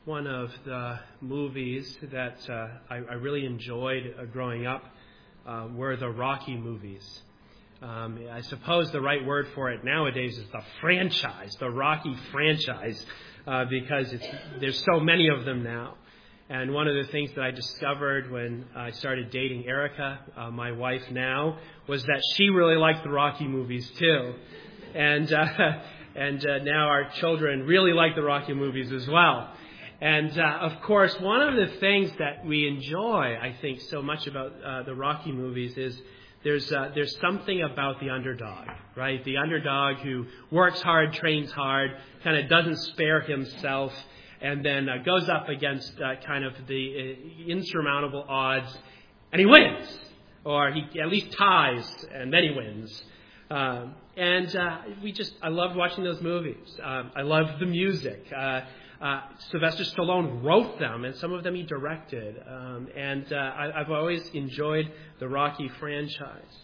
one of the movies that I really enjoyed growing up were the Rocky movies. I suppose the right word for it nowadays is the franchise, the Rocky franchise, because there's so many of them now. And one of the things that I discovered when I started dating Erica, my wife now, was that she really liked the Rocky movies too. And now our children really like the Rocky movies as well. And of course, one of the things that we enjoy, I think, so much about the Rocky movies is there's something about the underdog, right? The underdog who works hard, trains hard, kind of doesn't spare himself, and then goes up against kind of the insurmountable odds, and he wins, or he at least ties, and then he wins. I loved watching those movies. I loved the music. Sylvester Stallone wrote them, and some of them he directed. I've always enjoyed the Rocky franchise.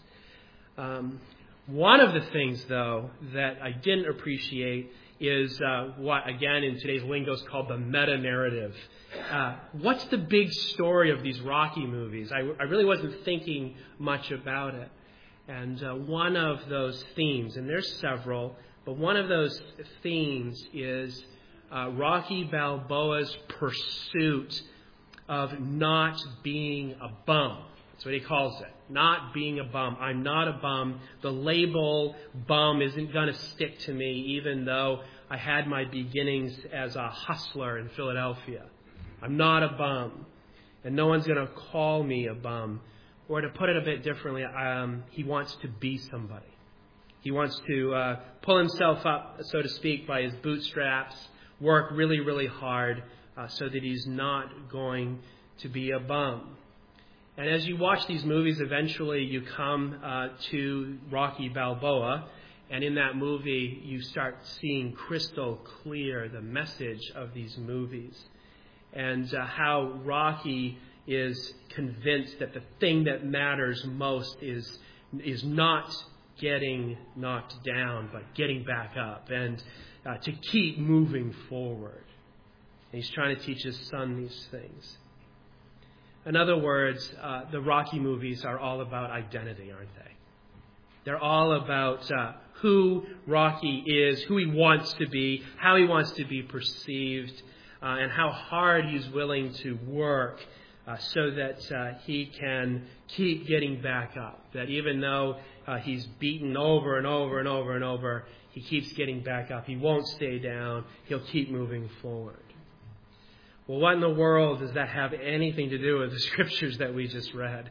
One of the things, though, that I didn't appreciate is what, again, in today's lingo is called the meta-narrative. What's the big story of these Rocky movies? I really wasn't thinking much about it. And one of those themes, and there's several, but one of those themes is Rocky Balboa's pursuit of not being a bum. That's what he calls it. Not being a bum. I'm not a bum. The label bum isn't going to stick to me, even though I had my beginnings as a hustler in Philadelphia. I'm not a bum. And no one's going to call me a bum. Or to put it a bit differently, he wants to be somebody. He wants to pull himself up, so to speak, by his bootstraps, work really, really hard so that he's not going to be a bum. And as you watch these movies, eventually you come to Rocky Balboa, and in that movie you start seeing crystal clear the message of these movies and how Rocky is convinced that the thing that matters most is not getting knocked down, but getting back up and to keep moving forward. And he's trying to teach his son these things. In other words, the Rocky movies are all about identity, aren't they? They're all about who Rocky is, who he wants to be, how he wants to be perceived, and how hard he's willing to work so that he can keep getting back up. That even though he's beaten over and over and over and over, he keeps getting back up. He won't stay down. He'll keep moving forward. Well, what in the world does that have anything to do with the scriptures that we just read?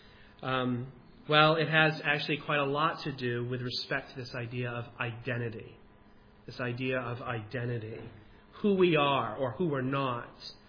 Well, it has actually quite a lot to do with respect to this idea of identity. This idea of identity. Who we are or who we're not.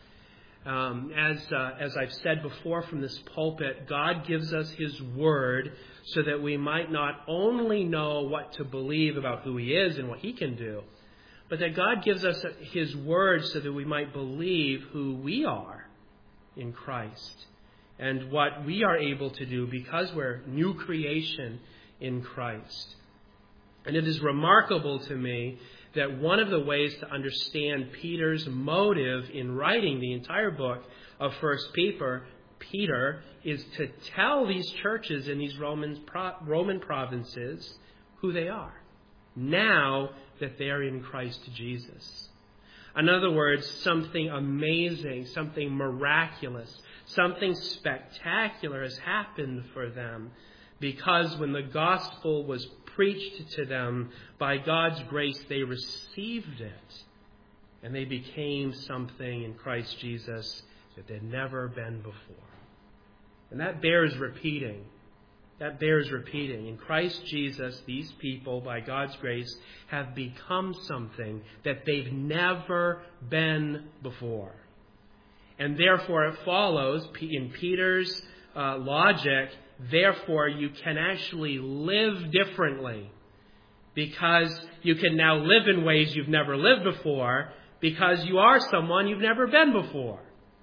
As I've said before from this pulpit, God gives us His Word so that we might not only know what to believe about who He is and what He can do, but that God gives us His Word so that we might believe who we are in Christ and what we are able to do because we're new creation in Christ. And it is remarkable to me that one of the ways to understand Peter's motive in writing the entire book of 1 Peter is to tell these churches in these Roman provinces who they are, now that they are in Christ Jesus. In other words, something amazing, something miraculous, something spectacular has happened for them because when the gospel was preached to them, by God's grace, they received it. And they became something in Christ Jesus that they'd never been before. And that bears repeating. That bears repeating. In Christ Jesus, these people, by God's grace, have become something that they've never been before. And therefore it follows, in Peter's logic, therefore you can actually live differently. Because you can now live in ways you've never lived before, because you are someone you've never been before.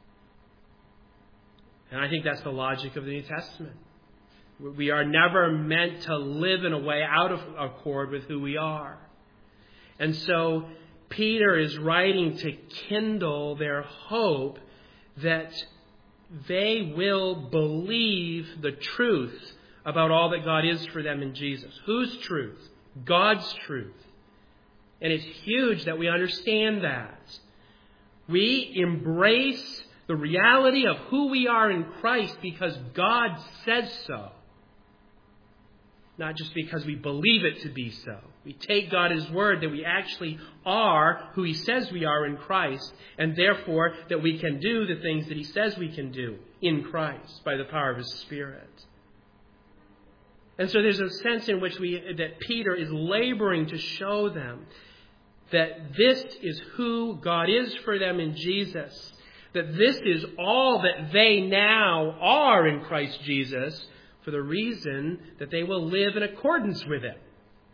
And I think that's the logic of the New Testament. We are never meant to live in a way out of accord with who we are. And so Peter is writing to kindle their hope that they will believe the truth about all that God is for them in Jesus. Whose truth? God's truth. And it's huge that we understand that. We embrace the reality of who we are in Christ because God says so. Not just because we believe it to be so. We take God at His word that we actually are who He says we are in Christ, and therefore that we can do the things that He says we can do in Christ by the power of His Spirit. And so there's a sense in which that Peter is laboring to show them that this is who God is for them in Jesus, that this is all that they now are in Christ Jesus, for the reason that they will live in accordance with it.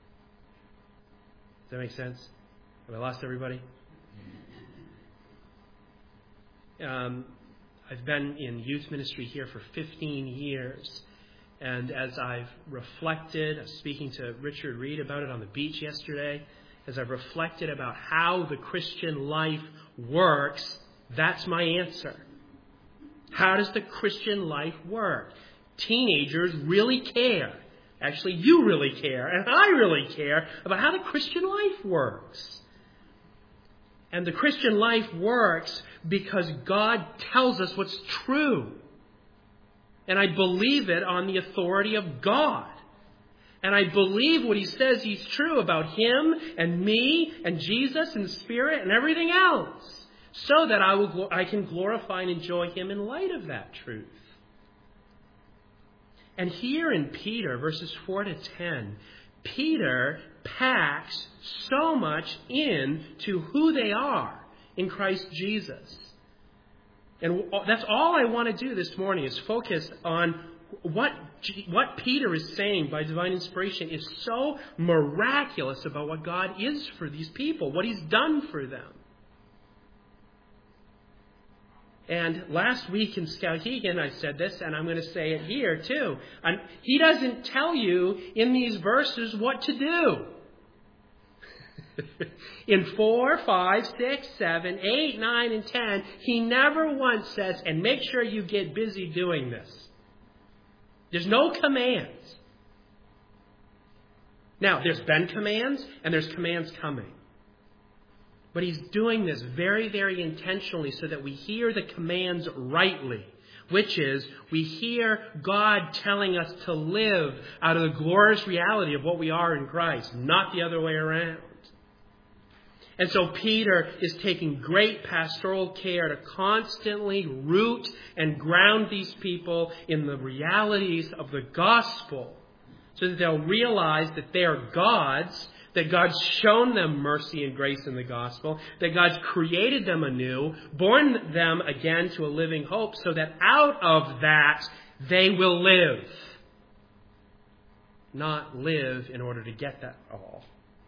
Does that make sense? Have I lost everybody? I've been in youth ministry here for 15 years. And as I've reflected, I was speaking to Richard Reed about it on the beach yesterday, as I've reflected about how the Christian life works, that's my answer. How does the Christian life work? Teenagers really care. Actually, you really care, and I really care about how the Christian life works. And the Christian life works because God tells us what's true. And I believe it on the authority of God. And I believe what He says He's true about Him and me and Jesus and the Spirit and everything else, so that I can glorify and enjoy Him in light of that truth. And here in Peter, verses 4 to 10, Peter packs so much into who they are in Christ Jesus. And that's all I want to do this morning is focus on what Peter is saying by divine inspiration is so miraculous about what God is for these people, what He's done for them. And last week in Skowhegan, I said this, and I'm going to say it here too. He doesn't tell you in these verses what to do. In 4, 5, 6, 7, 8, 9, and 10, He never once says, and make sure you get busy doing this. There's no commands. Now, there's been commands, and there's commands coming. But He's doing this very, very intentionally so that we hear the commands rightly, which is we hear God telling us to live out of the glorious reality of what we are in Christ, not the other way around. And so Peter is taking great pastoral care to constantly root and ground these people in the realities of the gospel so that they'll realize that they are God's, that God's shown them mercy and grace in the gospel, that God's created them anew, born them again to a living hope, so that out of that they will live. Not live in order to get that all.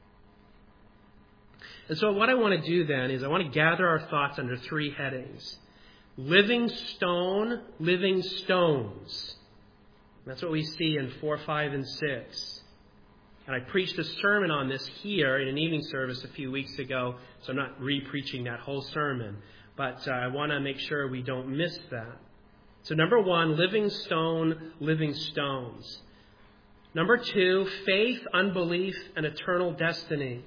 And so what I want to do then is I want to gather our thoughts under 3 headings. Living stone, living stones. That's what we see in 4, 5, and 6. And I preached a sermon on this here in an evening service a few weeks ago, so I'm not re-preaching that whole sermon. But I want to make sure we don't miss that. So number 1, living stone, living stones. Number 2, faith, unbelief, and eternal destiny.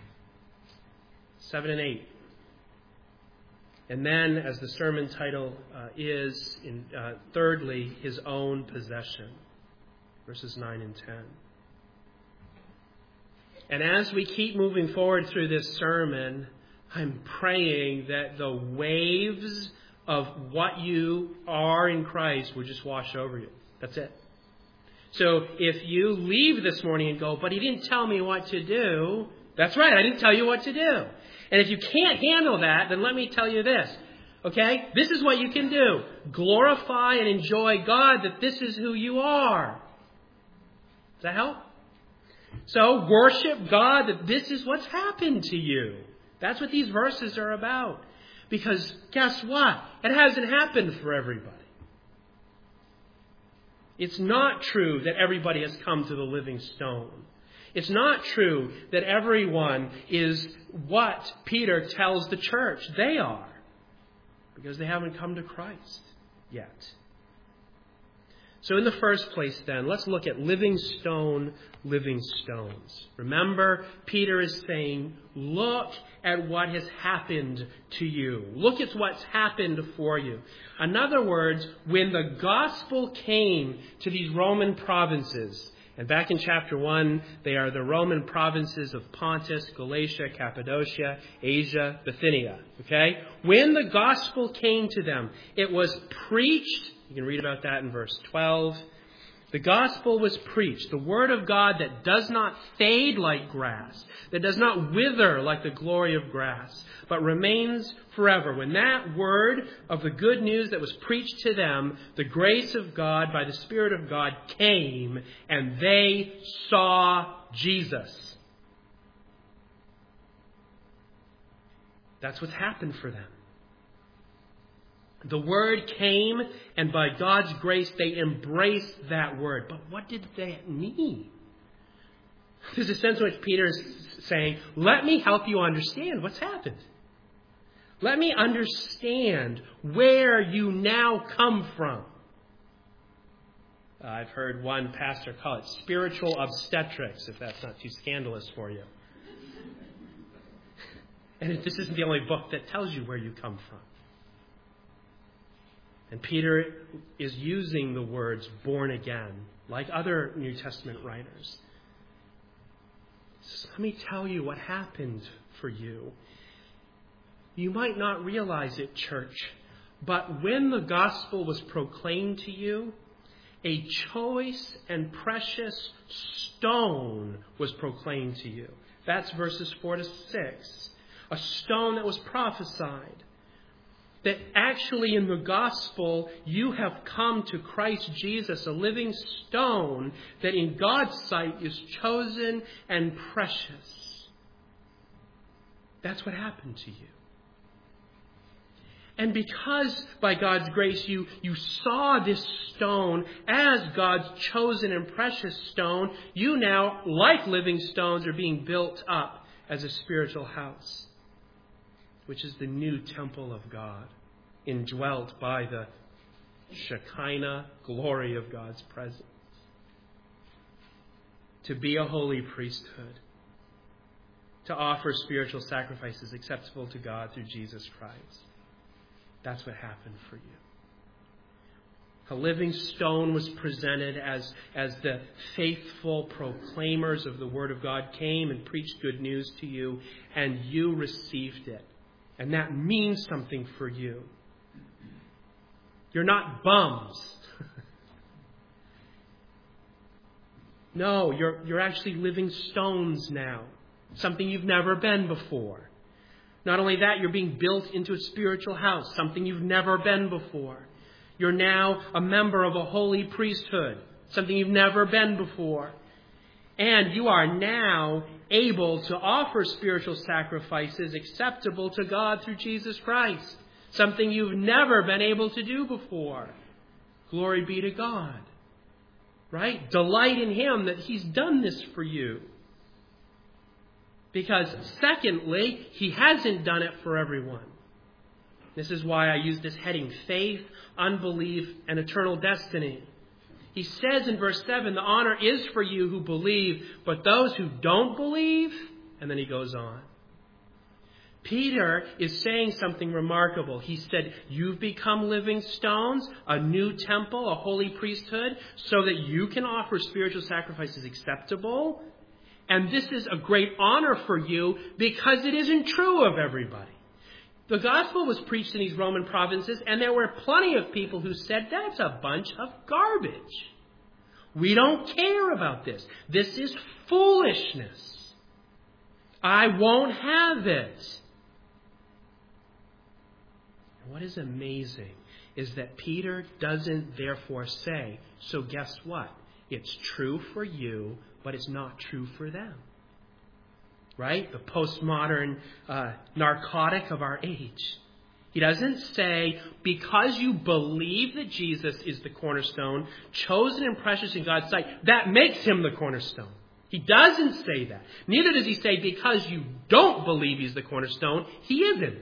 7 and 8. And then, as the sermon title is, thirdly, His own possession. Verses 9 and 10. And as we keep moving forward through this sermon, I'm praying that the waves of what you are in Christ will just wash over you. That's it. So if you leave this morning and go, but He didn't tell me what to do, that's right, I didn't tell you what to do. And if you can't handle that, then let me tell you this. Okay? This is what you can do. Glorify and enjoy God that this is who you are. Does that help? So worship God that this is what's happened to you. That's what these verses are about. Because guess what? It hasn't happened for everybody. It's not true that everybody has come to the living stone. It's not true that everyone is what Peter tells the church they are, because they haven't come to Christ yet. So in the first place then, let's look at living stones. Remember, Peter is saying, look at what has happened to you. Look at what's happened for you. In other words, when the gospel came to these Roman provinces, and back in chapter 1, they are the Roman provinces of Pontus, Galatia, Cappadocia, Asia, Bithynia. Okay? When the gospel came to them, it was preached. You can read about that in verse 12. The gospel was preached, the word of God that does not fade like grass, that does not wither like the glory of grass, but remains forever. When that word of the good news that was preached to them, the grace of God by the Spirit of God came, and they saw Jesus. That's what's happened for them. The word came, and by God's grace, they embraced that word. But what did that mean? There's a sense in which Peter is saying, let me help you understand what's happened. Let me understand where you now come from. I've heard one pastor call it spiritual obstetrics, if that's not too scandalous for you. And this isn't the only book that tells you where you come from. And Peter is using the words born again, like other New Testament writers. So let me tell you what happened for you. You might not realize it, church, but when the gospel was proclaimed to you, a choice and precious stone was proclaimed to you. That's verses 4 to 6. A stone that was prophesied. That actually in the gospel, you have come to Christ Jesus, a living stone that in God's sight is chosen and precious. That's what happened to you. And because by God's grace you saw this stone as God's chosen and precious stone, you now, like living stones, are being built up as a spiritual house, which is the new temple of God, indwelt by the Shekinah glory of God's presence. To be a holy priesthood, to offer spiritual sacrifices acceptable to God through Jesus Christ. That's what happened for you. A living stone was presented as the faithful proclaimers of the Word of God came and preached good news to you, and you received it. And that means something for you. You're not bums. No, you're actually living stones now. Something you've never been before. Not only that, you're being built into a spiritual house. Something you've never been before. You're now a member of a holy priesthood. Something you've never been before. And you are now able to offer spiritual sacrifices acceptable to God through Jesus Christ. Something you've never been able to do before. Glory be to God. Right? Delight in Him that He's done this for you. Because secondly, He hasn't done it for everyone. This is why I use this heading, faith, unbelief, and eternal destiny. He says in verse 7, the honor is for you who believe, but those who don't believe, and then he goes on. Peter is saying something remarkable. He said, you've become living stones, a new temple, a holy priesthood, so that you can offer spiritual sacrifices acceptable. And this is a great honor for you because it isn't true of everybody. The gospel was preached in these Roman provinces, and there were plenty of people who said, that's a bunch of garbage. We don't care about this. This is foolishness. I won't have it. And what is amazing is that Peter doesn't therefore say, so guess what? It's true for you, but it's not true for them. Right? The postmodern narcotic of our age. He doesn't say, because you believe that Jesus is the cornerstone, chosen and precious in God's sight, that makes him the cornerstone. He doesn't say that. Neither does he say because you don't believe he's the cornerstone, he isn't.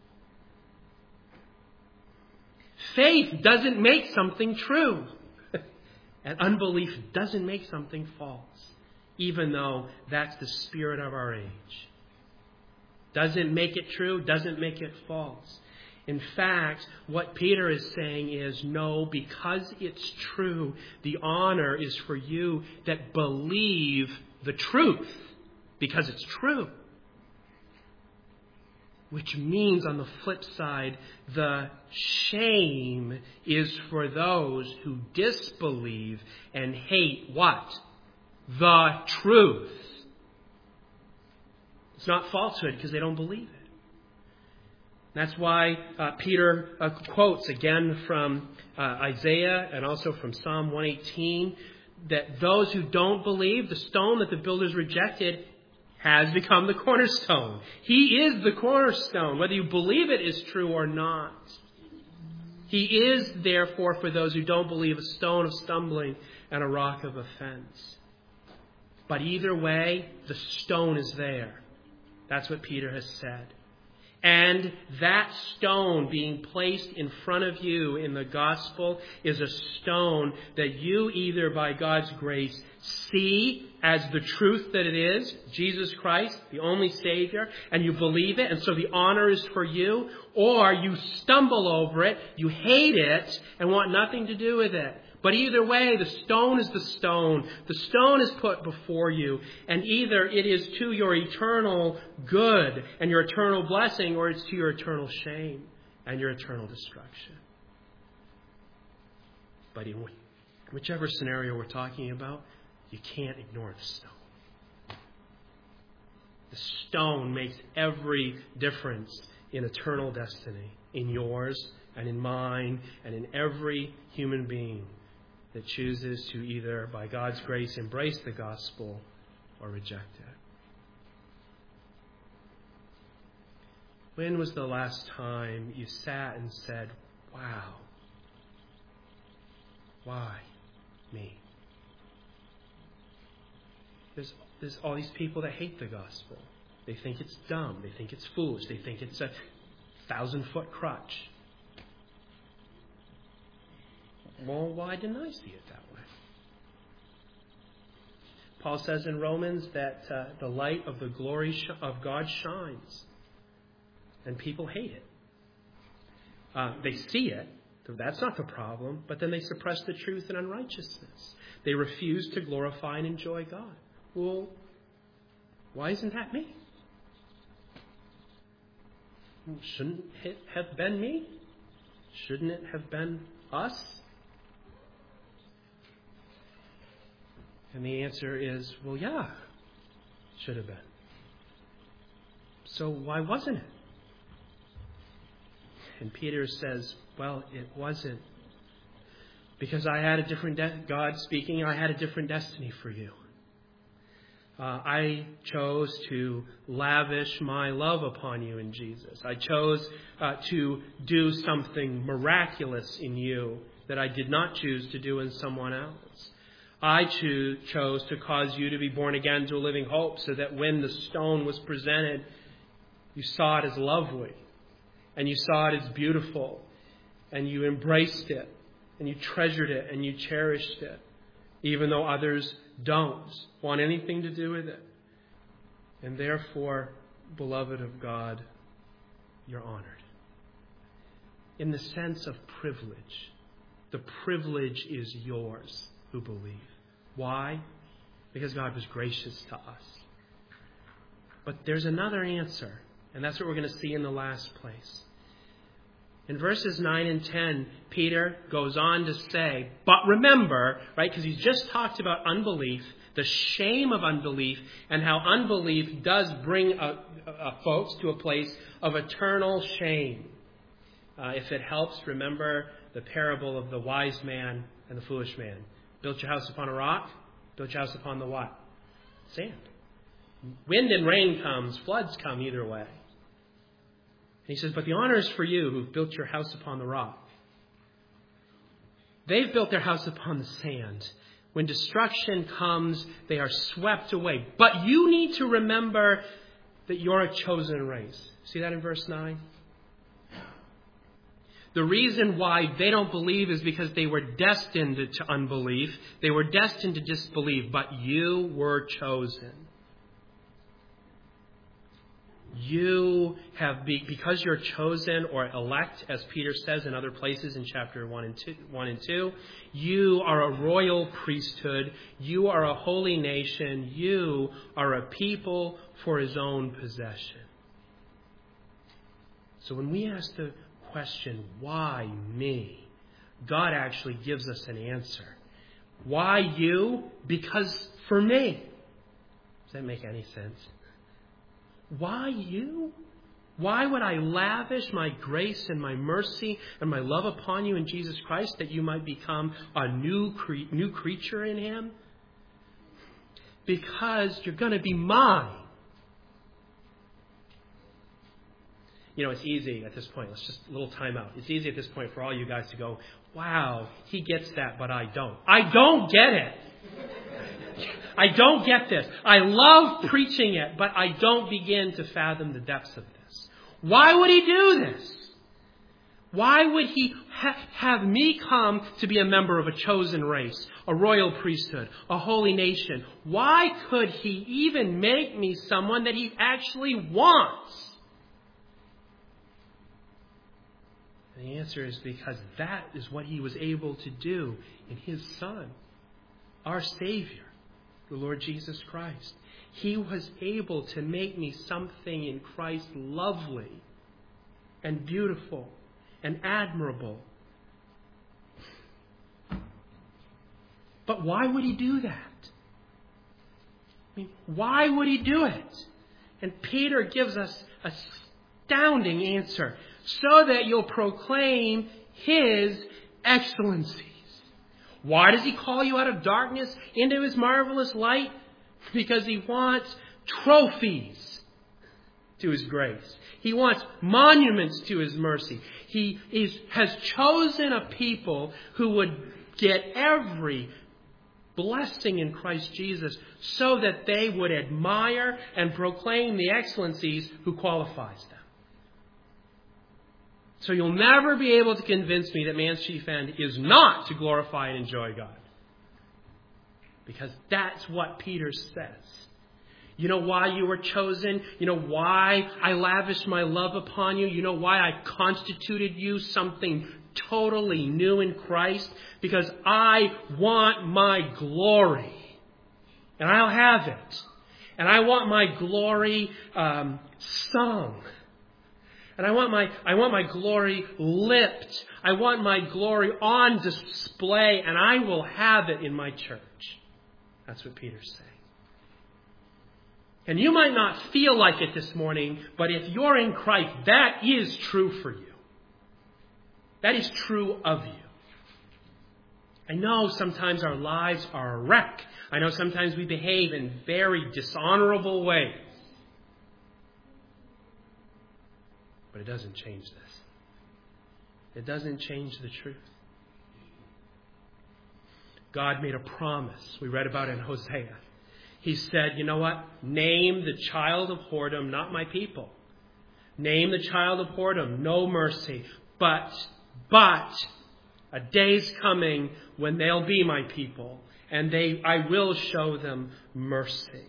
Faith doesn't make something true. And unbelief doesn't make something false, even though that's the spirit of our age. Doesn't make it true, doesn't make it false. In fact, what Peter is saying is, no, because it's true, the honor is for you that believe the truth, because it's true. Which means, on the flip side, the shame is for those who disbelieve and hate what? The truth. It's not falsehood because they don't believe it. That's why Peter quotes again from Isaiah and also from Psalm 118 that those who don't believe, the stone that the builders rejected has become the cornerstone. He is the cornerstone, whether you believe it is true or not. He is, therefore, for those who don't believe, a stone of stumbling and a rock of offense. But either way, the stone is there. That's what Peter has said. And that stone being placed in front of you in the gospel is a stone that you either by God's grace see as the truth that it is, Jesus Christ, the only Savior, and you believe it, and so the honor is for you, or you stumble over it, you hate it, and want nothing to do with it. But either way, the stone is the stone. The stone is put before you. And either it is to your eternal good and your eternal blessing, or it's to your eternal shame and your eternal destruction. But in whichever scenario we're talking about, you can't ignore the stone. The stone makes every difference in eternal destiny, in yours and in mine and in every human being that chooses to either, by God's grace, embrace the gospel or reject it. When was the last time you sat and said, wow, why me? There's all these people that hate the gospel. They think it's dumb. They think it's foolish. They think it's a 1,000-foot crutch. Well, why didn't I see it that way? Paul says in Romans that the light of the glory of God shines, and people hate it. They see it. That's not the problem. But then they suppress the truth in unrighteousness. They refuse to glorify and enjoy God. Well, why isn't that me? Shouldn't it have been me? Shouldn't it have been us? And the answer is, well, yeah, should have been. So why wasn't it? And Peter says, well, it wasn't. Because I had a different, God speaking, I had a different destiny for you. I chose to lavish my love upon you in Jesus. I chose to do something miraculous in you that I did not choose to do in someone else. I chose to cause you to be born again to a living hope so that when the stone was presented, you saw it as lovely and you saw it as beautiful and you embraced it and you treasured it and you cherished it, even though others don't want anything to do with it. And therefore, beloved of God, you're honored. In the sense of privilege, the privilege is yours who believe. Why? Because God was gracious to us. But there's another answer, and that's what we're going to see in the last place. In verses 9 and 10, Peter goes on to say, but remember, right, because he's just talked about unbelief, the shame of unbelief, and how unbelief does bring folks to a place of eternal shame. If it helps, remember the parable of the wise man and the foolish man. Built your house upon a rock, built your house upon the what? Sand. Wind and rain comes, floods come either way. And he says, but the honor is for you who've built your house upon the rock. They've built their house upon the sand. When destruction comes, they are swept away. But you need to remember that you're a chosen race. See that in verse 9? The reason why they don't believe is because they were destined to unbelief. They were destined to disbelieve. But you were chosen. You have, because you're chosen or elect, as Peter says in other places in chapter 1 and 2, you are a royal priesthood. You are a holy nation. You are a people for his own possession. So when we ask the question, why me? God actually gives us an answer. Why you? Because for me. Does that make any sense? Why you? Why would I lavish my grace and my mercy and my love upon you in Jesus Christ that you might become a new creature in him? Because you're going to be mine. You know, it's easy at this point. Let's just a little time out. It's easy at this point for all you guys to go, wow, he gets that, but I don't. I don't get it. I don't get this. I love preaching it, but I don't begin to fathom the depths of this. Why would he do this? Why would he have me come to be a member of a chosen race, a royal priesthood, a holy nation? Why could he even make me someone that he actually wants? And the answer is because that is what he was able to do in his Son, our Savior, the Lord Jesus Christ. He was able to make me something in Christ lovely and beautiful and admirable. But why would he do that? I mean, why would he do it? And Peter gives us an astounding answer. So that you'll proclaim his excellencies. Why does he call you out of darkness into his marvelous light? Because he wants trophies to his grace. He wants monuments to his mercy. He has chosen a people who would get every blessing in Christ Jesus so that they would admire and proclaim the excellencies who qualifies them. So you'll never be able to convince me that man's chief end is not to glorify and enjoy God. Because that's what Peter says. You know why you were chosen? You know why I lavished my love upon you? You know why I constituted you something totally new in Christ? Because I want my glory. And I'll have it. And I want my glory sung. And I want my glory lipped. I want my glory on display, and I will have it in my church. That's what Peter's saying. And you might not feel like it this morning, but if you're in Christ, that is true for you. That is true of you. I know sometimes our lives are a wreck. I know sometimes we behave in very dishonorable ways. But it doesn't change this. It doesn't change the truth. God made a promise. We read about it in Hosea. He said, you know what? Name the child of whoredom, not my people. Name the child of whoredom, no mercy. But a day's coming when they'll be my people, and I will show them mercy.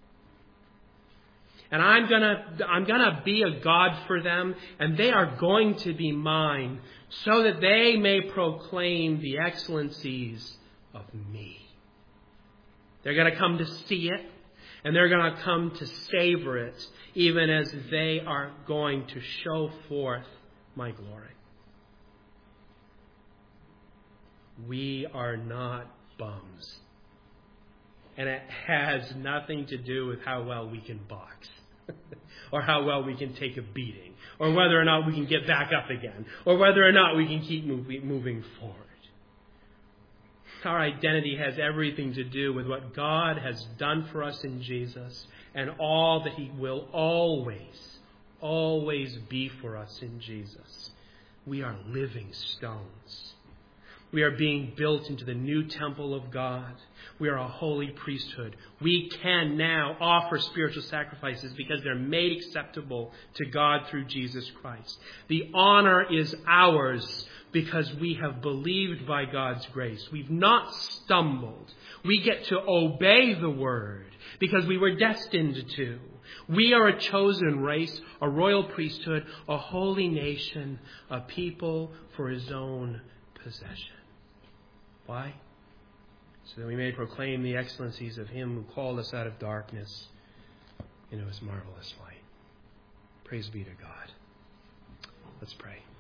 And I'm gonna be a God for them, and they are going to be mine, so that they may proclaim the excellencies of me. They're going to come to see it, and they're going to come to savor it, even as they are going to show forth my glory. We are not bums. And it has nothing to do with how well we can box, or how well we can take a beating, or whether or not we can get back up again, or whether or not we can keep moving forward. Our identity has everything to do with what God has done for us in Jesus, and all that He will always be for us in Jesus. We are living stones. We are being built into the new temple of God. We are a holy priesthood. We can now offer spiritual sacrifices because they're made acceptable to God through Jesus Christ. The honor is ours because we have believed by God's grace. We've not stumbled. We get to obey the word because we were destined to. We are a chosen race, a royal priesthood, a holy nation, a people for his own possession. Why? So that we may proclaim the excellencies of him who called us out of darkness into his marvelous light. Praise be to God. Let's pray.